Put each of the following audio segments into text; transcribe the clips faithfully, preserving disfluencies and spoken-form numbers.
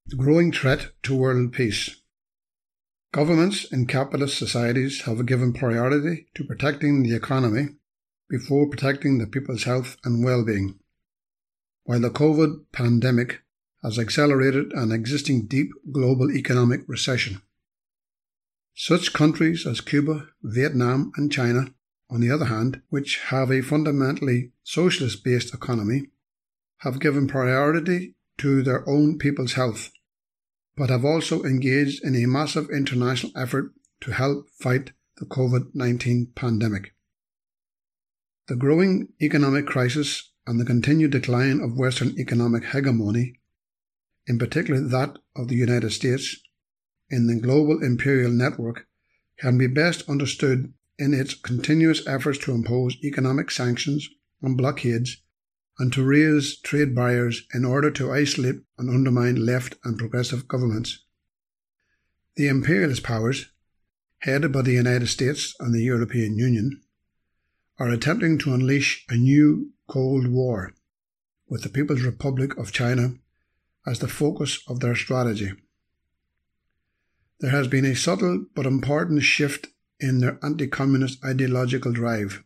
The growing threat to world peace. Governments in capitalist societies have given priority to protecting the economy before protecting the people's health and well-being. While the COVID pandemic has accelerated an existing deep global economic recession. Such countries as Cuba, Vietnam and China, on the other hand, which have a fundamentally socialist-based economy, have given priority to their own people's health, but have also engaged in a massive international effort to help fight the COVID nineteen pandemic. The growing economic crisis and the continued decline of Western economic hegemony, in particular that of the United States, in the global imperial network, can be best understood in its continuous efforts to impose economic sanctions and blockades and to raise trade barriers in order to isolate and undermine left and progressive governments. The imperialist powers, headed by the United States and the European Union, are attempting to unleash a new Cold War, with the People's Republic of China as the focus of their strategy. There has been a subtle but important shift in their anti-communist ideological drive.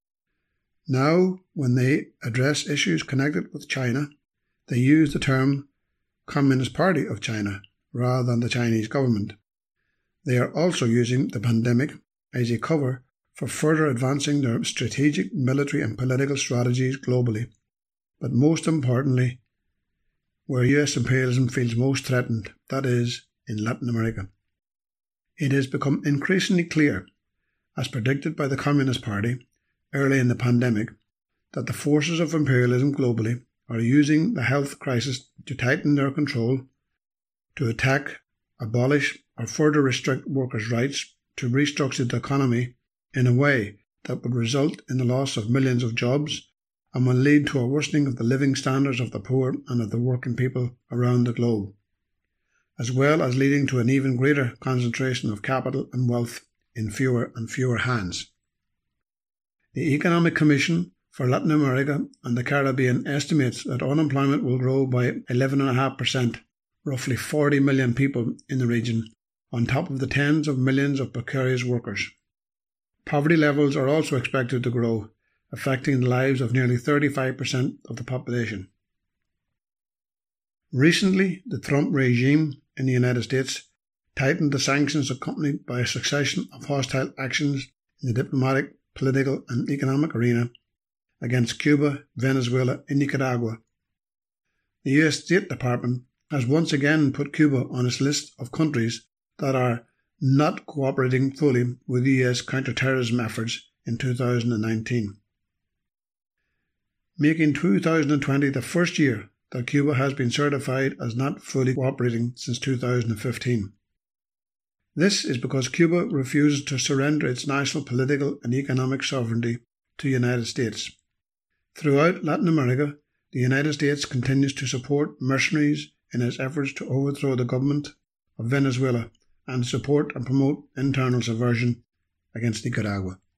Now, when they address issues connected with China, they use the term Communist Party of China rather than the Chinese government. They are also using the pandemic as a cover for further advancing their strategic military and political strategies globally, but most importantly, where U S imperialism feels most threatened, that is, in Latin America. It has become increasingly clear, as predicted by the Communist Party early in the pandemic, that the forces of imperialism globally are using the health crisis to tighten their control, to attack, abolish, or further restrict workers' rights, to restructure the economy in a way that would result in the loss of millions of jobs and will lead to a worsening of the living standards of the poor and of the working people around the globe, as well as leading to an even greater concentration of capital and wealth in fewer and fewer hands. The Economic Commission for Latin America and the Caribbean estimates that unemployment will grow by eleven point five percent, roughly forty million people in the region, on top of the tens of millions of precarious workers. Poverty levels are also expected to grow, affecting the lives of nearly thirty-five percent of the population. Recently, the Trump regime in the United States tightened the sanctions accompanied by a succession of hostile actions in the diplomatic, political and economic arena against Cuba, Venezuela and Nicaragua. The U S State Department has once again put Cuba on its list of countries that are not cooperating fully with U S counterterrorism efforts in two thousand nineteen, making two thousand twenty the first year that Cuba has been certified as not fully cooperating since two thousand fifteen. This is because Cuba refuses to surrender its national political and economic sovereignty to the United States. Throughout Latin America, the United States continues to support mercenaries in its efforts to overthrow the government of Venezuela and support and promote internal subversion against Nicaragua.